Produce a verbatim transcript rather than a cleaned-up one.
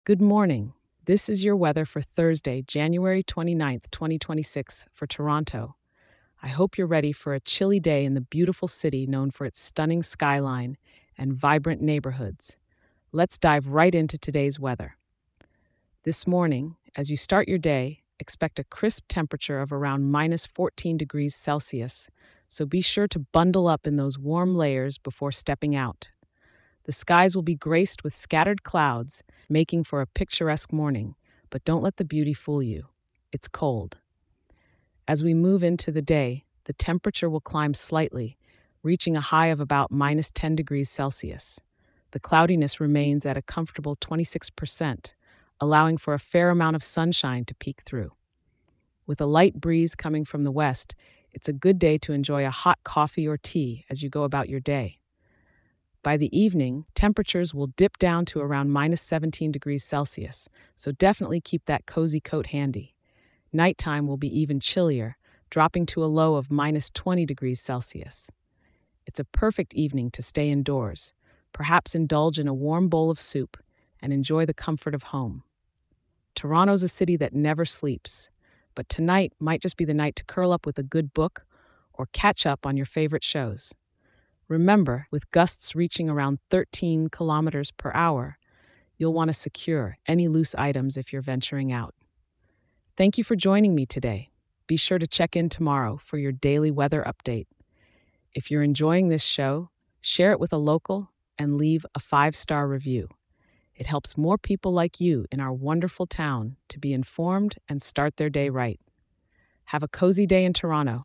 Good morning. This is your weather for Thursday, January twenty-ninth, twenty twenty-six, for Toronto. I hope you're ready for a chilly day in the beautiful city known for its stunning skyline and vibrant neighborhoods. Let's dive right into today's weather. This morning, as you start your day, expect a crisp temperature of around minus fourteen degrees Celsius, so be sure to bundle up in those warm layers before stepping out. The skies will be graced with scattered clouds, making for a picturesque morning, but don't let the beauty fool you. It's cold. As we move into the day, the temperature will climb slightly, reaching a high of about minus ten degrees Celsius. The cloudiness remains at a comfortable twenty-six percent, allowing for a fair amount of sunshine to peek through. With a light breeze coming from the west, it's a good day to enjoy a hot coffee or tea as you go about your day. By the evening, temperatures will dip down to around minus seventeen degrees Celsius, so definitely keep that cozy coat handy. Nighttime will be even chillier, dropping to a low of minus twenty degrees Celsius. It's a perfect evening to stay indoors, perhaps indulge in a warm bowl of soup, and enjoy the comfort of home. Toronto's a city that never sleeps, but tonight might just be the night to curl up with a good book or catch up on your favorite shows. Remember, with gusts reaching around thirteen kilometers per hour, you'll want to secure any loose items if you're venturing out. Thank you for joining me today. Be sure to check in tomorrow for your daily weather update. If you're enjoying this show, share it with a local and leave a five-star review. It helps more people like you in our wonderful town to be informed and start their day right. Have a cozy day in Toronto.